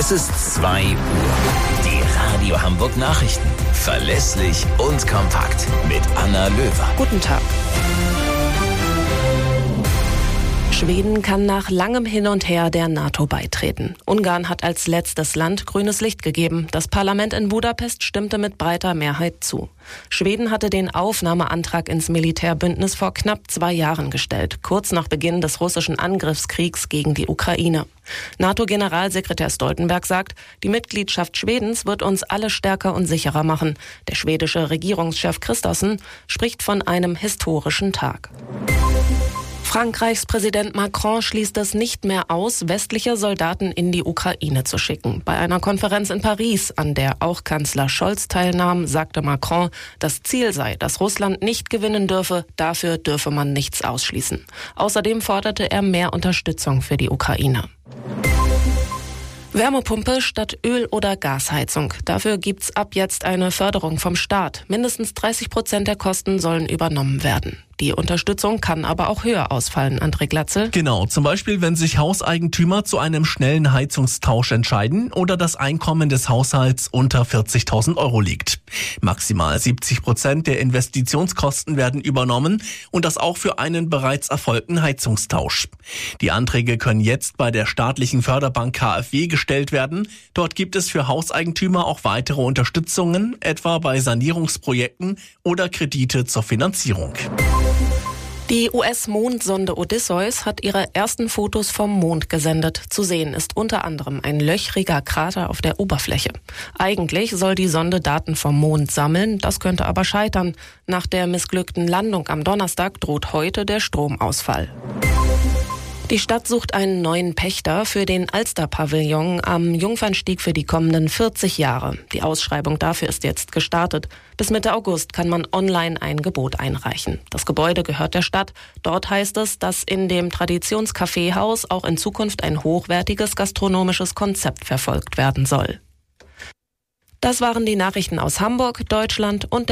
Es ist 2 Uhr. Die Radio Hamburg Nachrichten. Verlässlich und kompakt. Mit Anna Löwer. Guten Tag. Schweden kann nach langem Hin und Her der NATO beitreten. Ungarn hat als letztes Land grünes Licht gegeben. Das Parlament in Budapest stimmte mit breiter Mehrheit zu. Schweden hatte den Aufnahmeantrag ins Militärbündnis vor knapp 2 Jahren gestellt, kurz nach Beginn des russischen Angriffskriegs gegen die Ukraine. NATO-Generalsekretär Stoltenberg sagt, die Mitgliedschaft Schwedens wird uns alle stärker und sicherer machen. Der schwedische Regierungschef Kristersson spricht von einem historischen Tag. Frankreichs Präsident Macron schließt es nicht mehr aus, westliche Soldaten in die Ukraine zu schicken. Bei einer Konferenz in Paris, an der auch Kanzler Scholz teilnahm, sagte Macron, das Ziel sei, dass Russland nicht gewinnen dürfe, dafür dürfe man nichts ausschließen. Außerdem forderte er mehr Unterstützung für die Ukraine. Wärmepumpe statt Öl- oder Gasheizung. Dafür gibt's ab jetzt eine Förderung vom Staat. Mindestens 30% der Kosten sollen übernommen werden. Die Unterstützung kann aber auch höher ausfallen, André Glatzel. Genau, zum Beispiel, wenn sich Hauseigentümer zu einem schnellen Heizungstausch entscheiden oder das Einkommen des Haushalts unter 40.000 Euro liegt. Maximal 70% der Investitionskosten werden übernommen und das auch für einen bereits erfolgten Heizungstausch. Die Anträge können jetzt bei der staatlichen Förderbank KfW gestellt werden. Dort gibt es für Hauseigentümer auch weitere Unterstützungen, etwa bei Sanierungsprojekten oder Kredite zur Finanzierung. Die US-Mondsonde Odysseus hat ihre ersten Fotos vom Mond gesendet. Zu sehen ist unter anderem ein löchriger Krater auf der Oberfläche. Eigentlich soll die Sonde Daten vom Mond sammeln, das könnte aber scheitern. Nach der missglückten Landung am Donnerstag droht heute der Stromausfall. Die Stadt sucht einen neuen Pächter für den Alster-Pavillon am Jungfernstieg für die kommenden 40 Jahre. Die Ausschreibung dafür ist jetzt gestartet. Bis Mitte August kann man online ein Gebot einreichen. Das Gebäude gehört der Stadt. Dort heißt es, dass in dem Traditionskaffeehaus auch in Zukunft ein hochwertiges gastronomisches Konzept verfolgt werden soll. Das waren die Nachrichten aus Hamburg, Deutschland und der